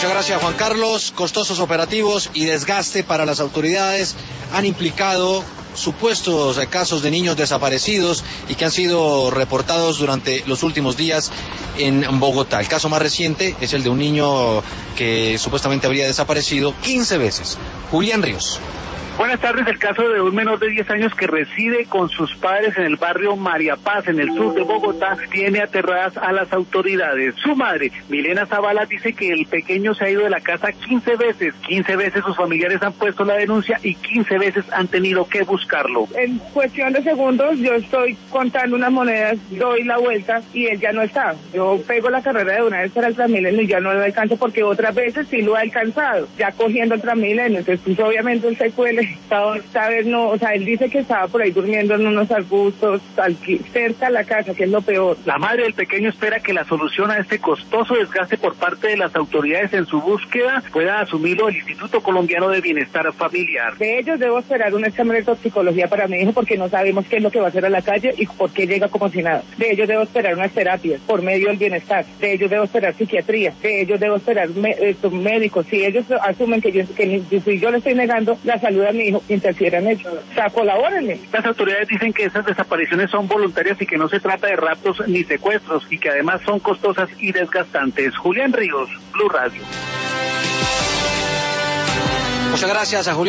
Muchas gracias, Juan Carlos. Costosos operativos y desgaste para las autoridades han implicado supuestos casos de niños desaparecidos y que han sido reportados durante los últimos días en Bogotá. El caso más reciente es el de un niño que supuestamente habría desaparecido 15 veces. Julián Ríos. Buenas tardes. El caso de un menor de 10 años que reside con sus padres en el barrio María Paz, en el sur de Bogotá, tiene aterradas a las autoridades. Su madre, Milena Zavala, dice que el pequeño se ha ido de la casa 15 veces. 15 veces sus familiares han puesto la denuncia y 15 veces han tenido que buscarlo. En cuestión de segundos, yo estoy contando unas monedas, doy la vuelta y él ya no está. Yo pego la carrera de una vez para el Transmilenio y ya no lo alcanzo porque otras veces sí lo ha alcanzado, ya cogiendo el Transmilenio. Entonces, pues obviamente él se cuele. Esta vez no, o sea, él dice que estaba por ahí durmiendo en unos arbustos cerca de la casa, que es lo peor. La madre del pequeño espera que la solución a este costoso desgaste por parte de las autoridades en su búsqueda pueda asumirlo el Instituto Colombiano de Bienestar Familiar. De ellos debo esperar un examen de toxicología para mi hijo porque no sabemos qué es lo que va a hacer a la calle y por qué llega como si nada. De ellos debo esperar unas terapias por medio del bienestar. De ellos debo esperar psiquiatría. De ellos debo esperar médicos. Si ellos asumen que si yo le estoy negando la salud a mi hijo, interfieran ellos. O sea, colabórenme. Las autoridades dicen que esas desapariciones son voluntarias y que no se trata de raptos ni secuestros y que además son costosas y desgastantes. Julián Ríos, Blue Radio. Muchas gracias a Julián.